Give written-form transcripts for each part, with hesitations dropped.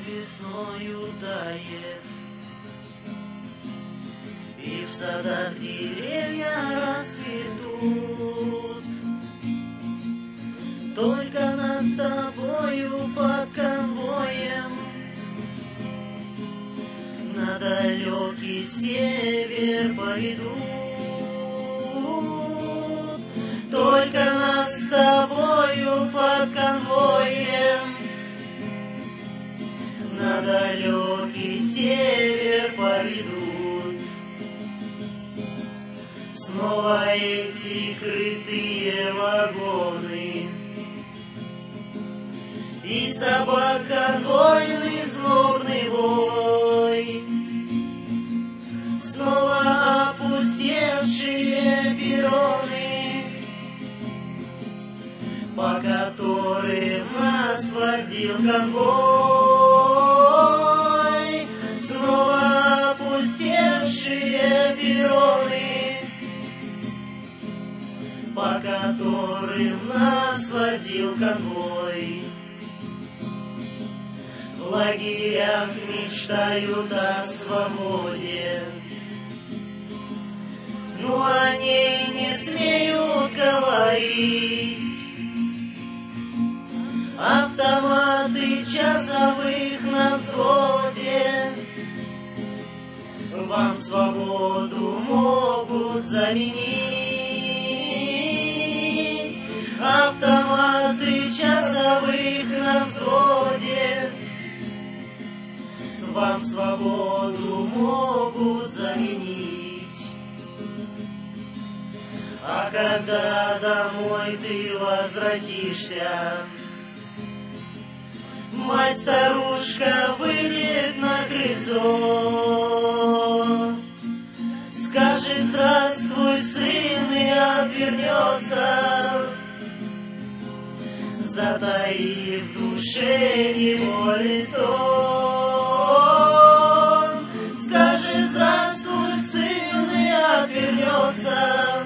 весною тает, и в садах деревья расцветут. Только нас с тобою под конвоем на далекий север поведут. Только нас с тобою под конвоем на далекий север поведут. Снова эти крытые вагоны, и собак конвойный злобный вой. Снова опустевшие перроны, по которым нас водил конвой. Снова опустевшие перроны, по которым нас водил конвой. В лагерях мечтают о свободе, но о ней не смеют говорить. Автоматы часовых на взводе вам свободу могут заменить. Автоматы часовых на взводе вам свободу могут заменить. А когда домой ты возвратишься, мать-старушка выйдет на крыльцо, скажет: здравствуй, сын, и отвернется, затаив в душе невольный стон. Скажет: здравствуй, сын, и отвернется,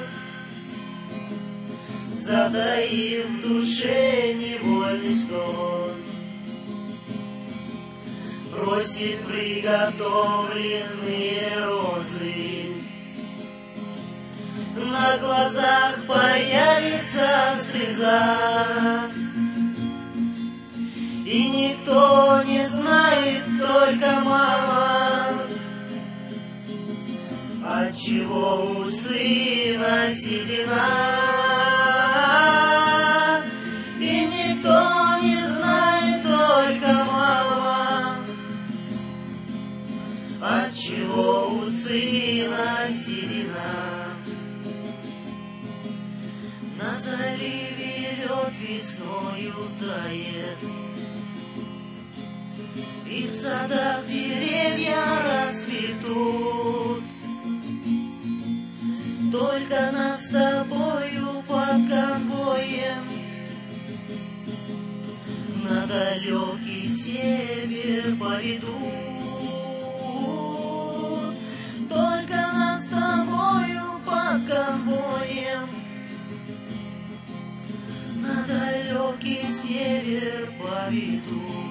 затаив в душе невольный стон. Бросит приготовленные розы, на глазах появится слеза, и никто не знает, только мама, отчего у сына седина. И никто не знает, только мама, отчего у сына седина. На заливе лед весною тает, и в садах деревья расцветут. Только нас с тобою под конвоем на далекий север поведут. Только нас с тобою под конвоем на далекий север поведут.